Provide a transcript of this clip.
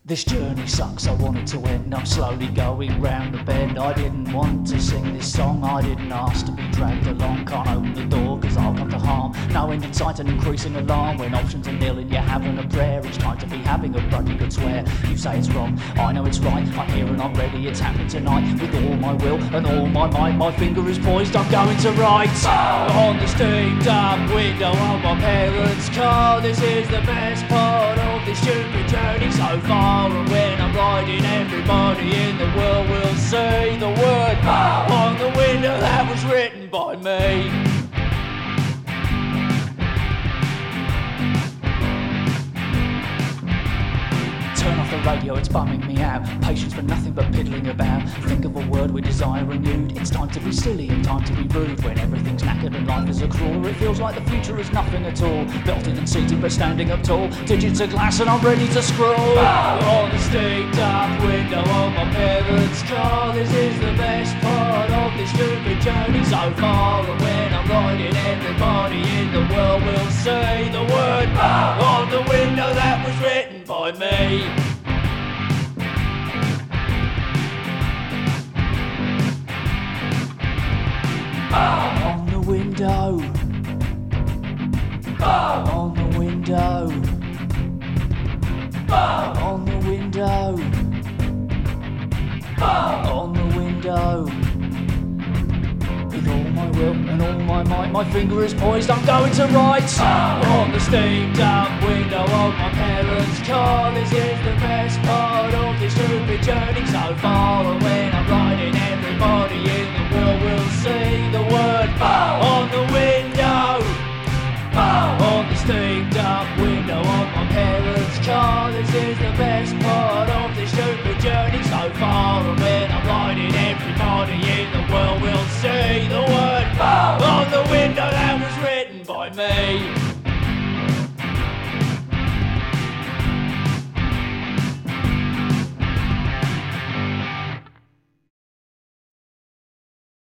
This journey sucks, I want it to end. I'm slowly going round the bend. I didn't want to sing this song, I didn't ask to be dragged along. Can't open the door cause I'll come to harm. No end in sight, an increasing alarm. When options are nil and you're having a prayer, it's time to be having a bloody good swear. You say it's wrong, I know it's right. I'm here and I'm ready, it's happening tonight. With all my will and all my might, my finger is poised, I'm going to write. On the steamed up window of my parents' car, this is the best part of this stupid journey so far. And when I'm riding, everybody in the world will say the word on the window that was written by me. Turn off the radio, it's bumming me out. Patience for nothing but piddling about. Think of a word we desire renewed. It's time to be silly and time to be rude. When everything's knackered and life is a cruel, it feels like the future is nothing at all. Belted and seated but standing up tall. Digits of glass and I'm ready to scroll. On the steamed up window of my parents' car, this is the best part of this stupid journey so far. And when I'm riding, everybody in the world will say the word on the window that was written by me. On the window. On the window. On the window. On the window. With all my will and all my might, my finger is poised, I'm going to write. On the steamed up window of my parents' car, this is the best part of this stupid journey so far. And when I'm riding, everybody in the world will say the word on the window. On the steamed up window of my parents' car, this is the best part of this stupid journey so far. And when I'm riding, everybody in the world will say the word